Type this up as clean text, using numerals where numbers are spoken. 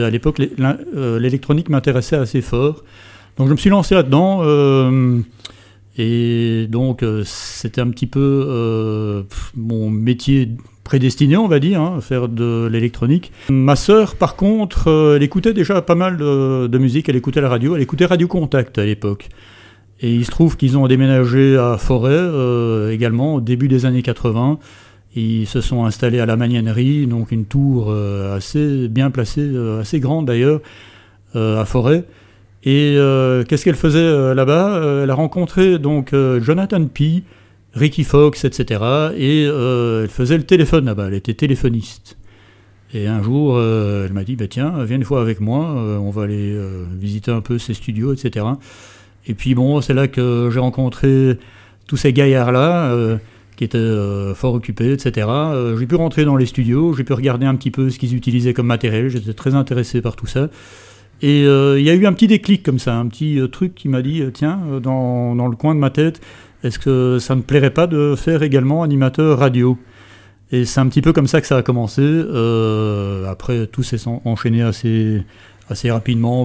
À l'époque, l'électronique m'intéressait assez fort. Donc je me suis lancé là-dedans. Et donc c'était un petit peu mon métier prédestiné, on va dire, faire de l'électronique. Ma sœur, par contre, elle écoutait déjà pas mal de musique. Elle écoutait la radio. Elle écoutait Radio Contact à l'époque. Et il se trouve qu'ils ont déménagé à Forêt également au début des années 80. Ils se sont installés à la Magnanerie, donc une tour assez bien placée, assez grande d'ailleurs, à Forêt. Et qu'est-ce qu'elle faisait là-bas ? Elle a rencontré donc Jonathan Pie, Ricky Fox, etc. Et elle faisait le téléphone là-bas, elle était téléphoniste. Et un jour, elle m'a dit, tiens, viens une fois avec moi, on va aller visiter un peu ses studios, etc. Et puis bon, c'est là que j'ai rencontré tous ces gaillards-là, qui étaient fort occupés, etc. J'ai pu rentrer dans les studios, j'ai pu regarder un petit peu ce qu'ils utilisaient comme matériel, j'étais très intéressé par tout ça. Et il y a eu un petit déclic comme ça, un petit truc qui m'a dit, tiens, dans le coin de ma tête, est-ce que ça ne plairait pas de faire également animateur radio ? Et c'est un petit peu comme ça que ça a commencé. Après, tout s'est enchaîné assez rapidement.